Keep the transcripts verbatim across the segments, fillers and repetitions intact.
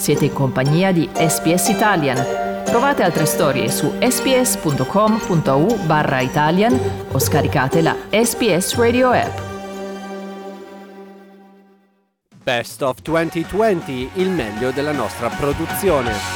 Siete in compagnia di S B S Italian. Trovate altre storie su sbs.com.au barra Italian o scaricate la S B S Radio app. Best of duemilaventi, il meglio della nostra produzione.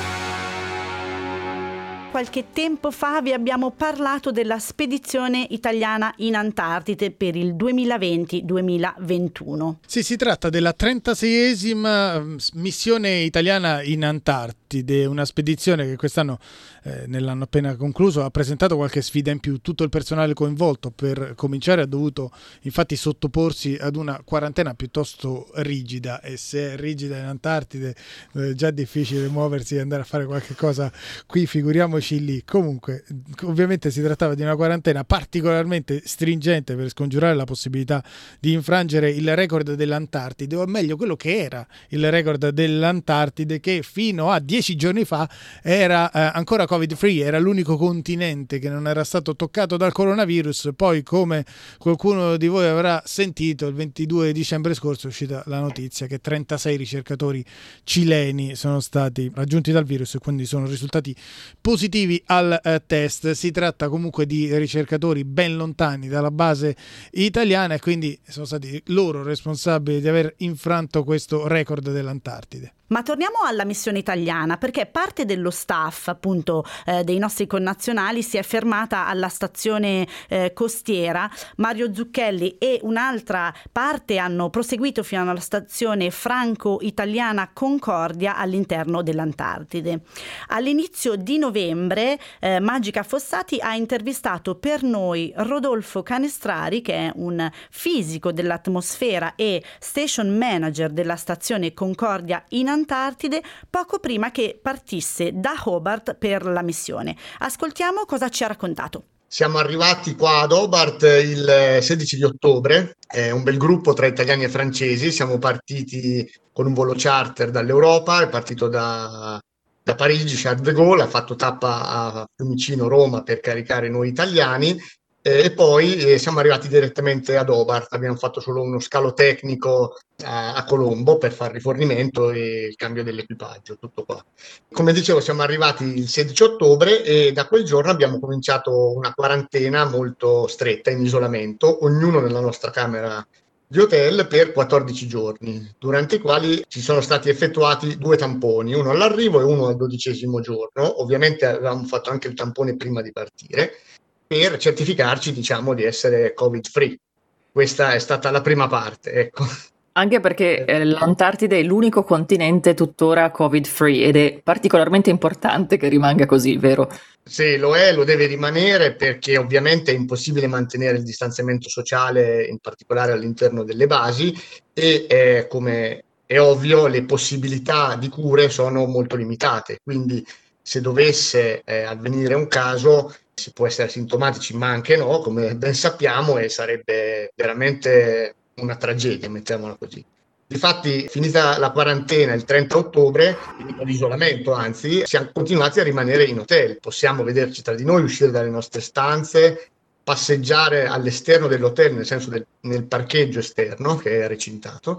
Qualche tempo fa vi abbiamo parlato della spedizione italiana in Antartide per il duemilaventi duemilaventuno. Sì, si tratta della trentaseiesima missione italiana in Antartide, una spedizione che quest'anno, eh, nell'anno appena concluso, ha presentato qualche sfida in più. Tutto il personale coinvolto per cominciare ha dovuto infatti sottoporsi ad una quarantena piuttosto rigida, e se è rigida in Antartide è già difficile muoversi e andare a fare qualche cosa qui, figuriamoci lì. Comunque, ovviamente si trattava di una quarantena particolarmente stringente per scongiurare la possibilità di infrangere il record dell'Antartide, o meglio quello che era il record dell'Antartide, che fino a dieci giorni fa era eh, ancora covid free, era l'unico continente che non era stato toccato dal coronavirus. Poi, come qualcuno di voi avrà sentito, il ventidue dicembre scorso è uscita la notizia che trentasei ricercatori cileni sono stati raggiunti dal virus e quindi sono risultati positivi al eh, test. Si tratta comunque di ricercatori ben lontani dalla base italiana e quindi sono stati loro responsabili di aver infranto questo record dell'Antartide. Ma torniamo alla missione italiana, perché parte dello staff, appunto, eh, dei nostri connazionali si è fermata alla stazione eh, costiera Mario Zucchelli, e un'altra parte hanno proseguito fino alla stazione franco-italiana Concordia all'interno dell'Antartide. All'inizio di novembre eh, Magica Fossati ha intervistato per noi Rodolfo Canestrari, che è un fisico dell'atmosfera e station manager della stazione Concordia in Antartide, Antartide, poco prima che partisse da Hobart per la missione. Ascoltiamo cosa ci ha raccontato. Siamo arrivati qua ad Hobart il sedici di ottobre, è un bel gruppo tra italiani e francesi. Siamo partiti con un volo charter dall'Europa, è partito da, da Parigi, Charles de Gaulle, ha fatto tappa a Fiumicino, Roma, per caricare noi italiani. E poi eh, siamo arrivati direttamente ad Hobart. Abbiamo fatto solo uno scalo tecnico a, a Colombo per fare rifornimento e il cambio dell'equipaggio, tutto qua. Come dicevo, siamo arrivati il sedici ottobre e da quel giorno abbiamo cominciato una quarantena molto stretta, in isolamento, ognuno nella nostra camera di hotel per quattordici giorni, durante i quali ci sono stati effettuati due tamponi, uno all'arrivo e uno al dodicesimo giorno. Ovviamente avevamo fatto anche il tampone prima di partire, per certificarci, diciamo, di essere covid free. Questa è stata la prima parte, ecco. Anche perché eh, l'Antartide è l'unico continente tuttora covid free ed è particolarmente importante che rimanga così, vero? Sì, lo è, lo deve rimanere, perché ovviamente è impossibile mantenere il distanziamento sociale, in particolare all'interno delle basi, e eh, come è ovvio le possibilità di cure sono molto limitate, quindi se dovesse eh, avvenire un caso si può essere asintomatici, ma anche no, come ben sappiamo, e sarebbe veramente una tragedia, mettiamola così. Difatti, finita la quarantena il trenta ottobre, l'isolamento anzi, siamo continuati a rimanere in hotel. Possiamo vederci tra di noi, uscire dalle nostre stanze, passeggiare all'esterno dell'hotel, nel senso del nel parcheggio esterno che è recintato,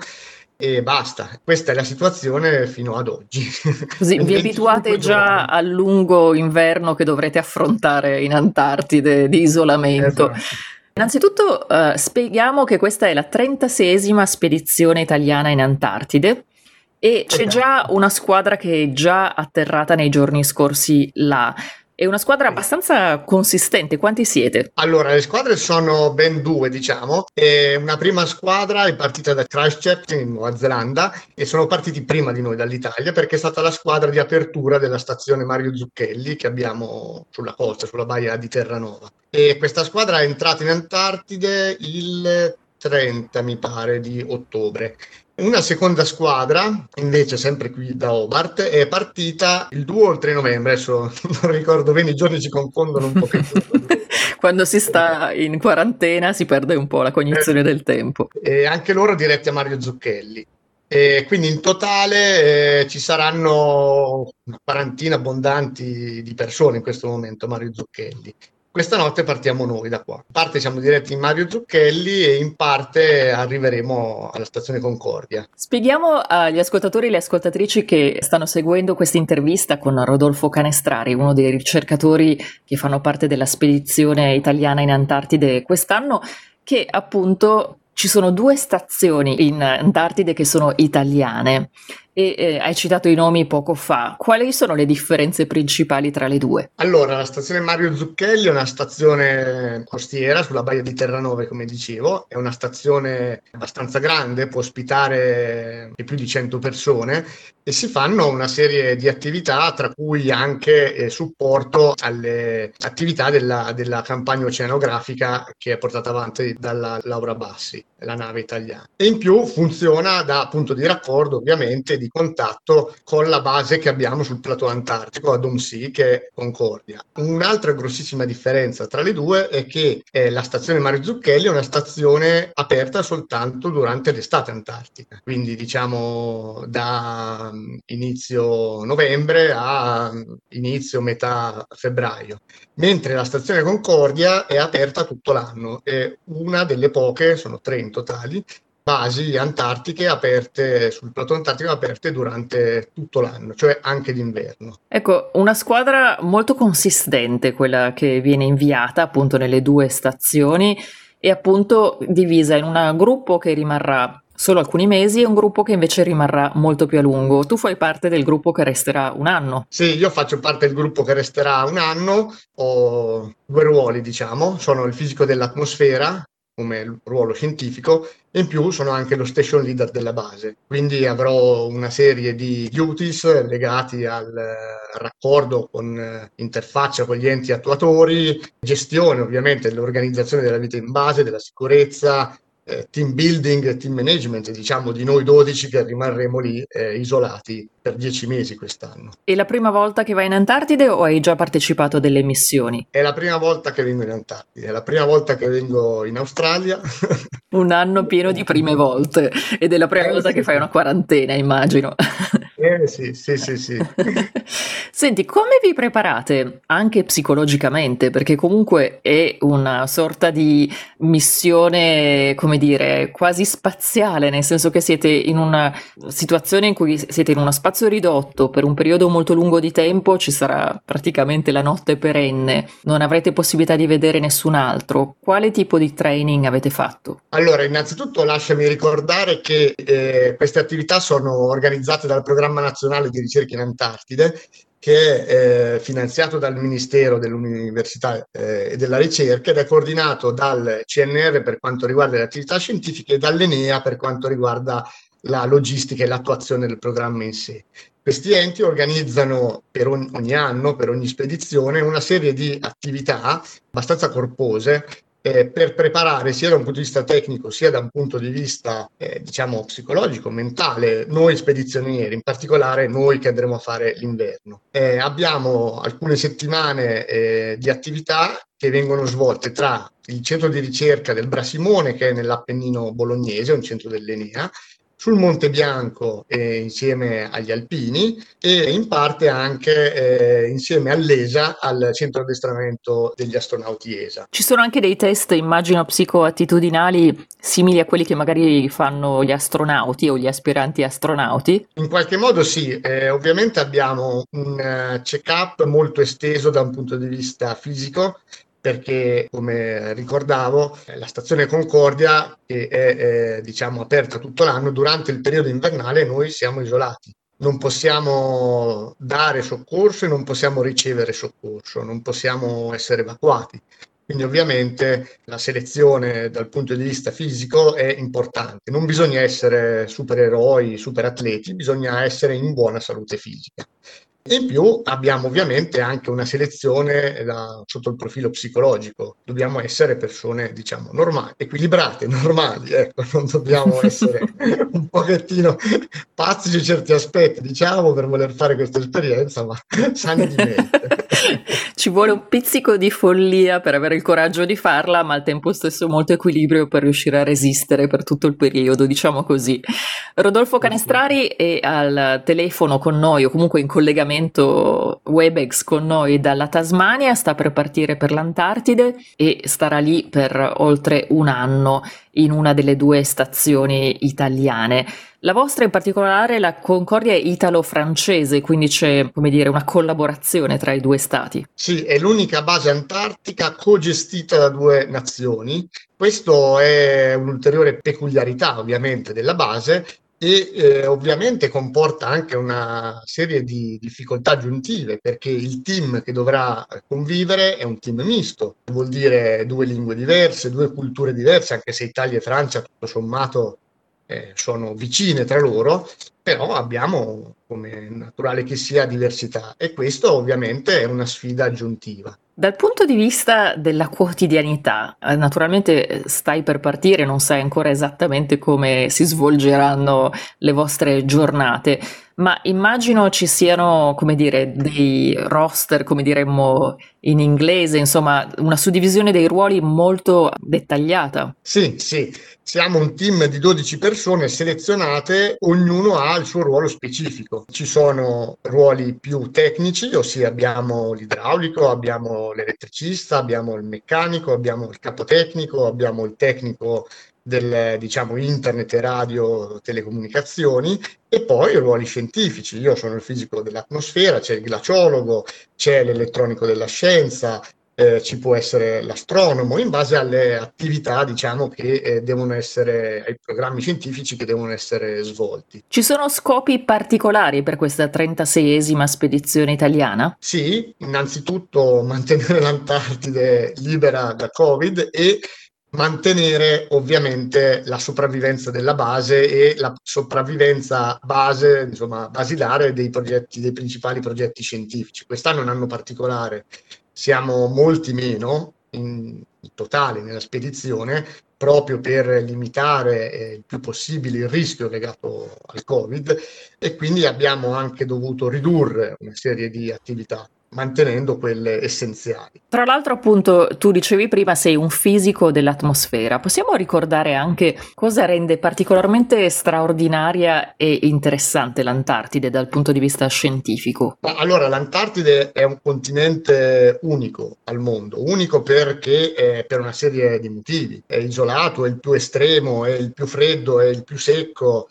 e basta. Questa è la situazione fino ad oggi. Così vi abituate già al lungo inverno che dovrete affrontare in Antartide di isolamento. Esatto. Innanzitutto eh, spieghiamo che questa è la trentaseiesima spedizione italiana in Antartide e c'è già una squadra che è già atterrata nei giorni scorsi là. È una squadra abbastanza consistente. Quanti siete? Allora, le squadre sono ben due, diciamo. E una prima squadra è partita da Christchurch in Nuova Zelanda e sono partiti prima di noi dall'Italia, perché è stata la squadra di apertura della stazione Mario Zucchelli che abbiamo sulla costa, sulla baia di Terranova. E questa squadra è entrata in Antartide il trenta, mi pare, di ottobre. Una seconda squadra, invece, sempre qui da Hobart, è partita il due o il tre novembre, adesso non ricordo bene, i giorni ci confondono un pochettino. Quando si sta in quarantena si perde un po' la cognizione eh, del tempo. E anche loro diretti a Mario Zucchelli. E quindi in totale eh, ci saranno una quarantina abbondanti di persone in questo momento a Mario Zucchelli. Questa notte partiamo noi da qua. In parte siamo diretti in Mario Zucchelli e in parte arriveremo alla stazione Concordia. Spieghiamo agli ascoltatori e alle ascoltatrici che stanno seguendo questa intervista con Rodolfo Canestrari, uno dei ricercatori che fanno parte della spedizione italiana in Antartide quest'anno, che appunto ci sono due stazioni in Antartide che sono italiane e eh, hai citato i nomi poco fa. Quali sono le differenze principali tra le due? Allora, la stazione Mario Zucchelli è una stazione costiera sulla baia di Terranove, come dicevo, è una stazione abbastanza grande, può ospitare più di cento persone e si fanno una serie di attività, tra cui anche eh, supporto alle attività della, della campagna oceanografica che è portata avanti dalla Laura Bassi, la nave italiana. E in più funziona da punto di raccordo, ovviamente, di contatto con la base che abbiamo sul plateau antartico a Domsee, che è Concordia. Un'altra grossissima differenza tra le due è che eh, la stazione Mario Zucchelli è una stazione aperta soltanto durante l'estate antartica, quindi diciamo da um, inizio novembre a um, inizio metà febbraio, mentre la stazione Concordia è aperta tutto l'anno, è una delle poche, sono tre in totali, basi antartiche aperte sul plateau antartico, aperte durante tutto l'anno, cioè anche d'inverno. Ecco, una squadra molto consistente quella che viene inviata appunto nelle due stazioni e appunto divisa in un gruppo che rimarrà solo alcuni mesi e un gruppo che invece rimarrà molto più a lungo. Tu fai parte del gruppo che resterà un anno. Sì, io faccio parte del gruppo che resterà un anno, ho due ruoli, diciamo, sono il fisico dell'atmosfera come ruolo scientifico e in più sono anche lo station leader della base, quindi avrò una serie di duties legati al raccordo con interfaccia con gli enti attuatori, gestione ovviamente dell'organizzazione della vita in base, della sicurezza, eh, team building, team management, diciamo di noi dodici che rimarremo lì eh, isolati per dieci mesi quest'anno. È la prima volta che vai in Antartide o hai già partecipato a delle missioni? È la prima volta che vengo in Antartide, è la prima volta che vengo in Australia. Un anno pieno di prime volte ed è la prima Eh, volta sì, che fai sì. una quarantena, immagino. Eh sì, sì, sì, sì. Senti, come vi preparate anche psicologicamente? Perché comunque è una sorta di missione, come dire, quasi spaziale, nel senso che siete in una situazione in cui siete in uno spazio ridotto per un periodo molto lungo di tempo, ci sarà praticamente la notte perenne, non avrete possibilità di vedere nessun altro. Quale tipo di training avete fatto? Allora, innanzitutto lasciami ricordare che eh, queste attività sono organizzate dal Programma Nazionale di Ricerca in Antartide, che è eh, finanziato dal Ministero dell'Università eh, e della Ricerca ed è coordinato dal C N R per quanto riguarda le attività scientifiche e dall'Enea per quanto riguarda la logistica e l'attuazione del programma in sé. Questi enti organizzano per ogni, ogni anno, per ogni spedizione, una serie di attività abbastanza corpose Eh, per preparare sia da un punto di vista tecnico sia da un punto di vista eh, diciamo psicologico, mentale, noi spedizionieri, in particolare noi che andremo a fare l'inverno. Eh, abbiamo alcune settimane eh, di attività che vengono svolte tra il centro di ricerca del Brasimone, che è nell'Appennino bolognese, un centro dell'Enea, sul Monte Bianco eh, insieme agli alpini e in parte anche eh, insieme all'E S A, al centro addestramento degli astronauti E S A. Ci sono anche dei test, immagino, psicoattitudinali simili a quelli che magari fanno gli astronauti o gli aspiranti astronauti? In qualche modo sì, eh, ovviamente abbiamo un uh, check-up molto esteso da un punto di vista fisico, perché come ricordavo la stazione Concordia, che è eh, diciamo aperta tutto l'anno, durante il periodo invernale noi siamo isolati, non possiamo dare soccorso e non possiamo ricevere soccorso, non possiamo essere evacuati. Quindi ovviamente la selezione dal punto di vista fisico è importante, non bisogna essere supereroi, superatleti, bisogna essere in buona salute fisica. E in più abbiamo ovviamente anche una selezione da, sotto il profilo psicologico, dobbiamo essere persone diciamo normali, equilibrate, normali, ecco, non dobbiamo essere un pochettino pazzi su certi aspetti, diciamo, per voler fare questa esperienza, ma sani di mente. Ci vuole un pizzico di follia per avere il coraggio di farla, ma al tempo stesso molto equilibrio per riuscire a resistere per tutto il periodo, diciamo così. Rodolfo Canestrari è al telefono con noi, o comunque in collegamento Webex con noi dalla Tasmania, sta per partire per l'Antartide e starà lì per oltre un anno in una delle due stazioni italiane. La vostra in particolare, la Concordia, è italo-francese, quindi c'è, come dire, una collaborazione tra i due stati. Sì, è l'unica base antartica co-gestita da due nazioni. Questo è un'ulteriore peculiarità, ovviamente, della base e eh, ovviamente comporta anche una serie di difficoltà aggiuntive, perché il team che dovrà convivere è un team misto, vuol dire due lingue diverse, due culture diverse, anche se Italia e Francia, tutto sommato, Eh, sono vicine tra loro, però abbiamo, come naturale che sia, diversità e questo ovviamente è una sfida aggiuntiva. Dal punto di vista della quotidianità, eh, naturalmente stai per partire, non sai ancora esattamente come si svolgeranno le vostre giornate, ma immagino ci siano, come dire, dei roster, come diremmo in inglese, insomma, una suddivisione dei ruoli molto dettagliata. Sì, sì, siamo un team di dodici persone selezionate, ognuno ha il suo ruolo specifico. Ci sono ruoli più tecnici, ossia abbiamo l'idraulico, abbiamo l'elettricista, abbiamo il meccanico, abbiamo il capotecnico, abbiamo il tecnico del, diciamo, internet e radio telecomunicazioni e poi i ruoli scientifici. Io sono il fisico dell'atmosfera, c'è il glaciologo, c'è l'elettronico della scienza, eh, ci può essere l'astronomo in base alle attività, diciamo, che eh, devono essere, ai programmi scientifici che devono essere svolti. Ci sono scopi particolari per questa trentaseiesima spedizione italiana? Sì, innanzitutto mantenere l'Antartide libera da Covid e mantenere ovviamente la sopravvivenza della base e la sopravvivenza base, insomma, basilare dei progetti, dei principali progetti scientifici. Quest'anno è un anno particolare, siamo molti meno in, in totale nella spedizione, proprio per limitare eh, il più possibile il rischio legato al Covid e quindi abbiamo anche dovuto ridurre una serie di attività, mantenendo quelle essenziali. Tra l'altro, appunto, tu dicevi prima sei un fisico dell'atmosfera. Possiamo ricordare anche cosa rende particolarmente straordinaria e interessante l'Antartide dal punto di vista scientifico? Ma allora, l'Antartide è un continente unico al mondo, unico perché è per una serie di motivi. È isolato, è il più estremo, è il più freddo, è il più secco,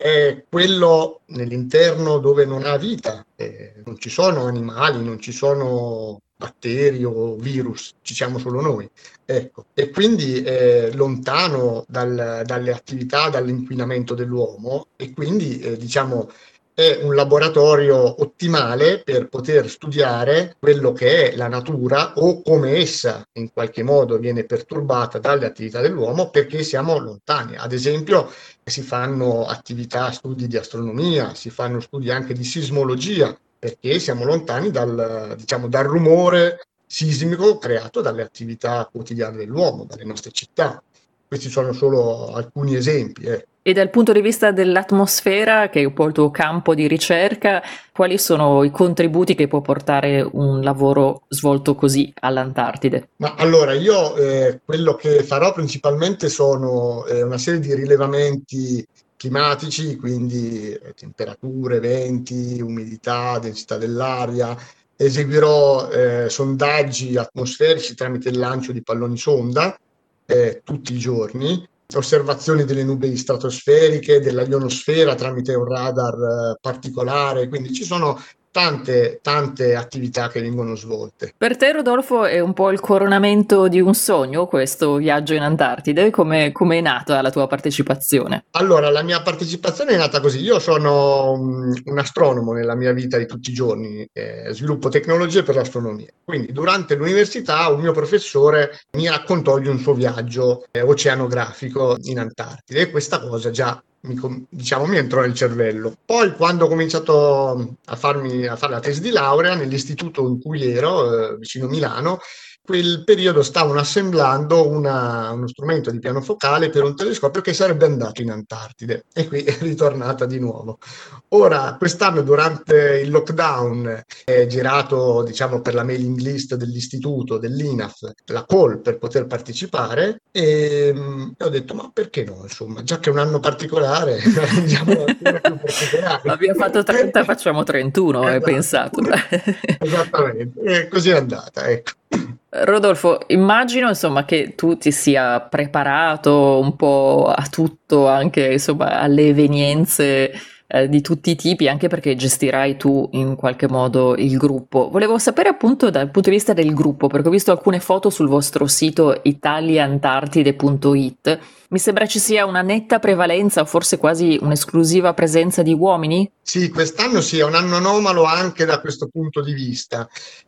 è quello nell'interno dove non ha vita, eh, non ci sono animali, non ci sono batteri o virus, ci siamo solo noi. Ecco. E quindi è lontano dal, dalle attività, dall'inquinamento dell'uomo e quindi eh, diciamo è un laboratorio ottimale per poter studiare quello che è la natura o come essa in qualche modo viene perturbata dalle attività dell'uomo perché siamo lontani. Ad esempio si fanno attività, studi di astronomia, si fanno studi anche di sismologia perché siamo lontani dal, diciamo, dal rumore sismico creato dalle attività quotidiane dell'uomo, dalle nostre città. Questi sono solo alcuni esempi. Eh. E dal punto di vista dell'atmosfera, che è un po' il tuo campo di ricerca, quali sono i contributi che può portare un lavoro svolto così all'Antartide? Ma allora, io eh, quello che farò principalmente sono eh, una serie di rilevamenti climatici, quindi eh, temperature, venti, umidità, densità dell'aria. Eseguirò eh, sondaggi atmosferici tramite il lancio di palloni sonda eh, tutti i giorni, osservazioni delle nubi stratosferiche, della ionosfera tramite un radar eh, particolare, quindi ci sono tante, tante attività che vengono svolte. Per te, Rodolfo, è un po' il coronamento di un sogno questo viaggio in Antartide? Come è nata la tua partecipazione? Allora, la mia partecipazione è nata così. Io sono um, un astronomo nella mia vita di tutti i giorni, eh, sviluppo tecnologie per l'astronomia. Quindi durante l'università un mio professore mi raccontò di un suo viaggio eh, oceanografico in Antartide e questa cosa già mi, diciamo, mi entrò nel cervello. Poi quando ho cominciato a, farmi, a fare la tesi di laurea nell'istituto in cui ero, eh, vicino Milano, quel periodo stavano assemblando una- uno strumento di piano focale per un telescopio che sarebbe andato in Antartide e qui è ritornata di nuovo. Ora, quest'anno durante il lockdown è girato, diciamo, per la mailing list dell'istituto, dell'I N A F, la call per poter partecipare e mm, ho detto, ma perché no, insomma, già che è un anno particolare, rendiamolo ancora più particolare. Abbiamo fatto trenta, facciamo trentuno, hai Esatto. pensato. Esattamente, e così è andata, ecco. Rodolfo, immagino insomma che tu ti sia preparato un po' a tutto, anche insomma alle evenienze eh, di tutti i tipi, anche perché gestirai tu in qualche modo il gruppo. Volevo sapere appunto dal punto di vista del gruppo, perché ho visto alcune foto sul vostro sito italiantartide punto it. Mi sembra ci sia una netta prevalenza o forse quasi un'esclusiva presenza di uomini? Sì, quest'anno sì, è un anno anomalo anche da questo punto di vista.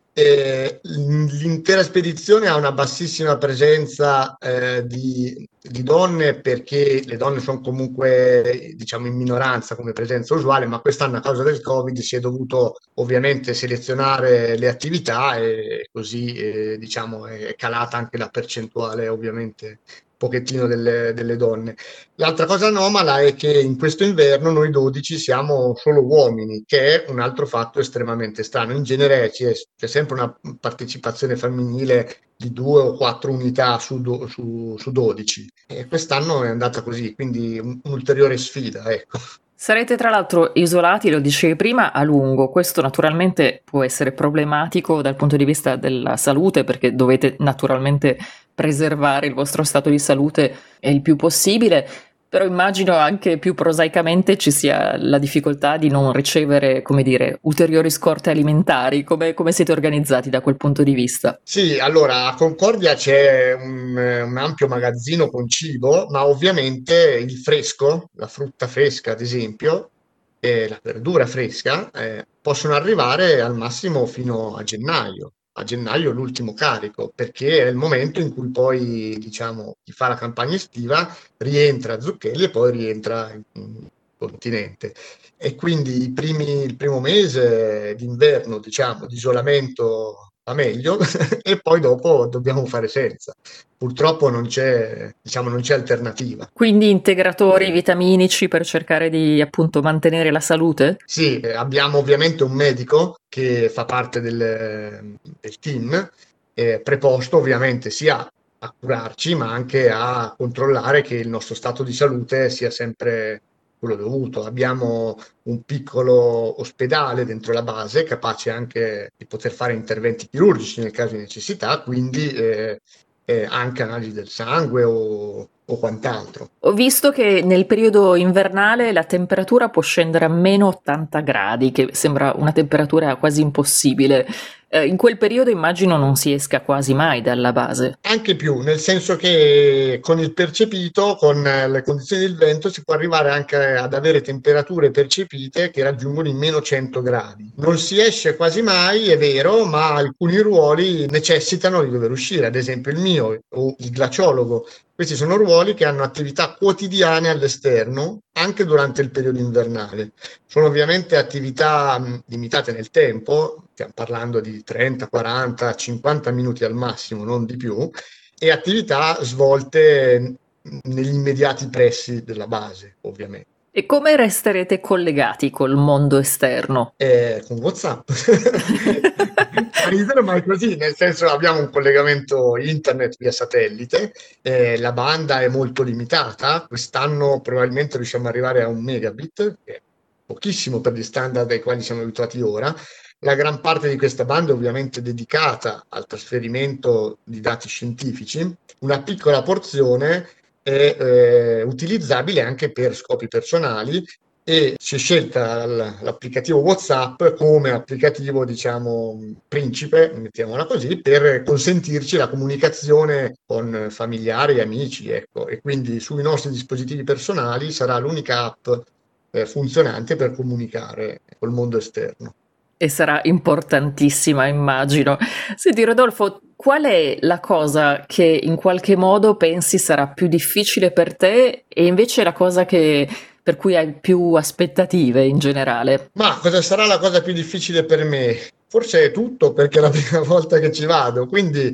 Eh, l'intera spedizione ha una bassissima presenza eh, di, di donne perché le donne sono comunque diciamo in minoranza come presenza usuale, ma quest'anno a causa del Covid si è dovuto ovviamente selezionare le attività e così eh, diciamo è calata anche la percentuale ovviamente un pochettino delle, delle donne. L'altra cosa anomala è che in questo inverno noi dodici siamo solo uomini, che è un altro fatto estremamente strano. In genere c'è, c'è sempre una partecipazione femminile di due o quattro unità su, do, su, su dodici. E quest'anno è andata così, quindi un, un'ulteriore sfida, ecco. Sarete tra l'altro isolati, lo dicevi prima, a lungo. Questo naturalmente può essere problematico dal punto di vista della salute, perché dovete naturalmente preservare il vostro stato di salute il più possibile, però immagino anche più prosaicamente ci sia la difficoltà di non ricevere, come dire, ulteriori scorte alimentari. Come, come siete organizzati da quel punto di vista? Sì, allora a Concordia c'è un, un ampio magazzino con cibo, ma ovviamente il fresco, la frutta fresca ad esempio, e la verdura fresca eh, possono arrivare al massimo fino a gennaio. A gennaio l'ultimo carico, perché è il momento in cui poi, diciamo, chi fa la campagna estiva rientra a Zucchelli e poi rientra in, in continente. E quindi i primi, il primo mese d'inverno, diciamo, di isolamento va meglio e poi dopo dobbiamo fare senza. Purtroppo non c'è, diciamo, non c'è alternativa. Quindi integratori vitaminici per cercare di appunto mantenere la salute? Sì, eh, abbiamo ovviamente un medico che fa parte del, del team, eh, preposto ovviamente sia a curarci ma anche a controllare che il nostro stato di salute sia sempre quello dovuto. Abbiamo un piccolo ospedale dentro la base capace anche di poter fare interventi chirurgici nel caso di necessità, quindi eh, eh, anche analisi del sangue o, o quant'altro. Ho visto che nel periodo invernale la temperatura può scendere a meno ottanta gradi, che sembra una temperatura quasi impossibile. Eh, in quel periodo immagino non si esca quasi mai dalla base. Anche più, nel senso che con il percepito, con le condizioni del vento, si può arrivare anche ad avere temperature percepite che raggiungono i meno cento gradi. Non si esce quasi mai, è vero, ma alcuni ruoli necessitano di dover uscire, ad esempio il mio o il glaciologo. Questi sono ruoli che hanno attività quotidiane all'esterno, anche durante il periodo invernale. Sono ovviamente attività mh, limitate nel tempo, stiamo parlando di trenta, quaranta, cinquanta minuti al massimo, non di più, e attività svolte negli immediati pressi della base, ovviamente. E come resterete collegati col mondo esterno? Eh, con WhatsApp. A ridere, ma è così, nel senso abbiamo un collegamento internet via satellite, eh, la banda è molto limitata, quest'anno probabilmente riusciamo ad arrivare a un megabit, che è pochissimo per gli standard ai quali siamo abituati ora. La gran parte di questa banda è ovviamente dedicata al trasferimento di dati scientifici, una piccola porzione è eh, utilizzabile anche per scopi personali e si è scelta l'applicativo WhatsApp come applicativo, diciamo, principe, mettiamola così, per consentirci la comunicazione con familiari e amici, ecco, e quindi sui nostri dispositivi personali sarà l'unica app eh, funzionante per comunicare col mondo esterno. E sarà importantissima, immagino. Senti, Rodolfo, qual è la cosa che in qualche modo pensi sarà più difficile per te e invece la cosa che, per cui hai più aspettative in generale? Ma cosa sarà la cosa più difficile per me? forse è tutto perché è la prima volta che ci vado, quindi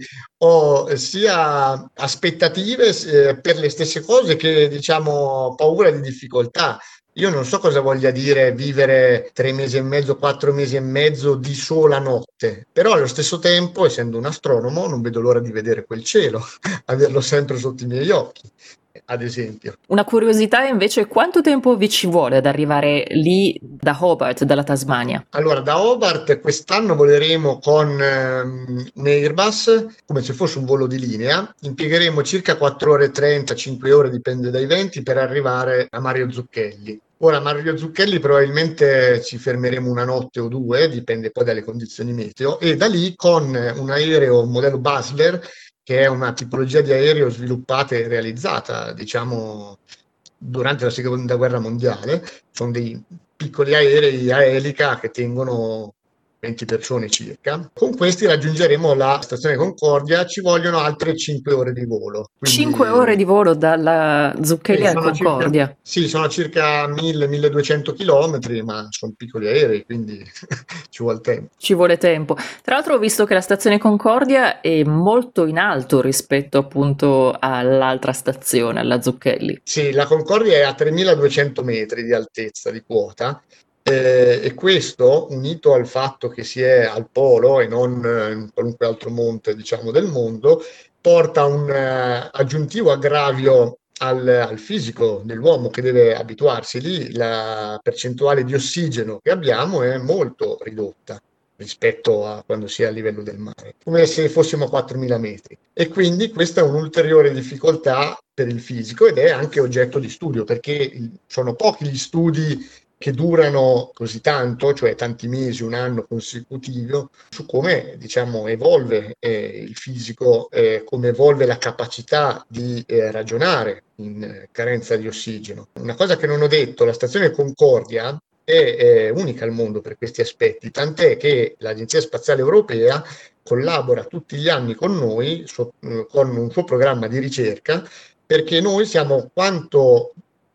ho sia aspettative eh, per le stesse cose che, diciamo, paura di difficoltà. Io non so cosa voglia dire vivere tre mesi e mezzo, quattro mesi e mezzo di sola notte, però allo stesso tempo, essendo un astronomo, non vedo l'ora di vedere quel cielo, averlo sempre sotto i miei occhi, ad esempio. Una curiosità invece, quanto tempo vi ci vuole ad arrivare lì da Hobart, dalla Tasmania? Allora, da Hobart quest'anno voleremo con ehm, un Airbus, come se fosse un volo di linea, impiegheremo circa quattro ore e trenta, cinque ore, dipende dai venti, per arrivare a Mario Zucchelli. Ora, a Mario Zucchelli probabilmente ci fermeremo una notte o due, dipende poi dalle condizioni meteo, e da lì con un aereo modello Basler, che è una tipologia di aereo sviluppata e realizzata, diciamo, durante la seconda guerra mondiale. Sono dei piccoli aerei a elica che tengono venti persone circa. Con questi raggiungeremo la stazione Concordia, ci vogliono altre cinque ore di volo. Quindi... cinque ore di volo dalla Zucchelli a Concordia? Circa, sì, sono circa mille milleduecento chilometri, ma sono piccoli aerei, quindi ci vuole tempo. Ci vuole tempo. Tra l'altro ho visto che la stazione Concordia è molto in alto rispetto appunto all'altra stazione, alla Zucchelli. Sì, la Concordia è a tremiladuecento metri di altezza di quota. Eh, e questo, unito al fatto che si è al polo e non in qualunque altro monte, diciamo, del mondo, porta un uh, aggiuntivo aggravio al, al fisico dell'uomo, che deve abituarsi. Lì la percentuale di ossigeno che abbiamo è molto ridotta rispetto a quando si è a livello del mare, come se fossimo a quattromila metri. E quindi questa è un'ulteriore difficoltà per il fisico ed è anche oggetto di studio, perché sono pochi gli studi che durano così tanto, cioè tanti mesi, un anno consecutivo, su come, diciamo, evolve eh, il fisico, eh, come evolve la capacità di eh, ragionare in eh, carenza di ossigeno. Una cosa che non ho detto, la stazione Concordia è, è unica al mondo per questi aspetti, tant'è che l'Agenzia Spaziale Europea collabora tutti gli anni con noi so, con un suo programma di ricerca, perché noi siamo quanto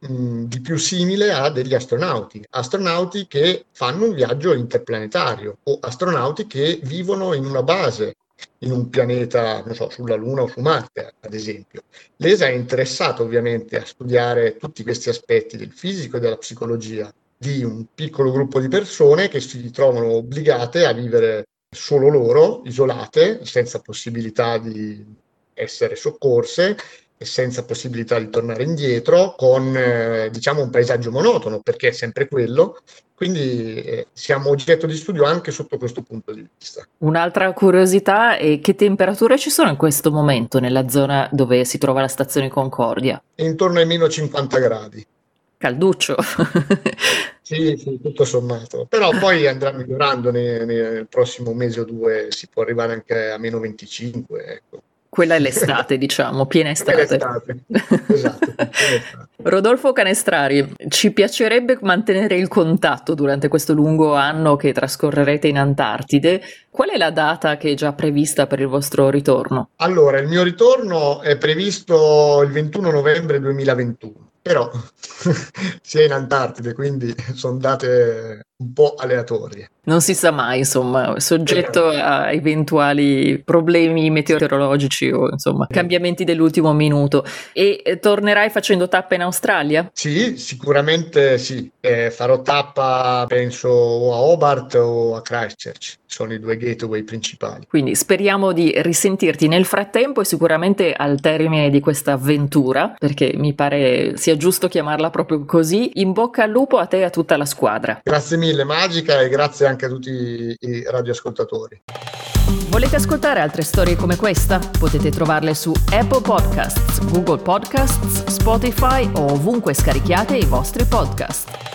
di più simile a degli astronauti, astronauti che fanno un viaggio interplanetario o astronauti che vivono in una base, in un pianeta, non so, sulla Luna o su Marte, ad esempio. L'E S A è interessata ovviamente a studiare tutti questi aspetti del fisico e della psicologia di un piccolo gruppo di persone che si trovano obbligate a vivere solo loro, isolate, senza possibilità di essere soccorse, senza possibilità di tornare indietro, con eh, diciamo un paesaggio monotono, perché è sempre quello, quindi eh, siamo oggetto di studio anche sotto questo punto di vista. Un'altra curiosità è che temperature ci sono in questo momento nella zona dove si trova la stazione Concordia? Intorno ai meno cinquanta gradi. Calduccio. Sì, sì, tutto sommato, però poi andrà migliorando nel, nel prossimo mese o due, si può arrivare anche a meno venticinque, ecco. Quella è l'estate, diciamo, piena estate. estate. Esatto, piena estate. Rodolfo Canestrari, ci piacerebbe mantenere il contatto durante questo lungo anno che trascorrerete in Antartide. Qual è la data che è già prevista per il vostro ritorno? Allora, il mio ritorno è previsto il ventuno novembre duemilaventuno, però si è in Antartide, quindi sono date un po' aleatorie. Non si sa mai, insomma, soggetto a eventuali problemi meteorologici o insomma cambiamenti dell'ultimo minuto. E tornerai facendo tappa in Australia? Sì, sicuramente sì. Eh, farò tappa, penso, o a Hobart o a Christchurch. Sono i due gateway principali. Quindi speriamo di risentirti nel frattempo e sicuramente al termine di questa avventura, perché mi pare sia giusto chiamarla proprio così. In bocca al lupo a te e a tutta la squadra. Grazie mille Magica e grazie anche a tutti i radioascoltatori. Volete ascoltare altre storie come questa? Potete trovarle su Apple Podcasts, Google Podcasts, Spotify o ovunque scarichiate i vostri podcast.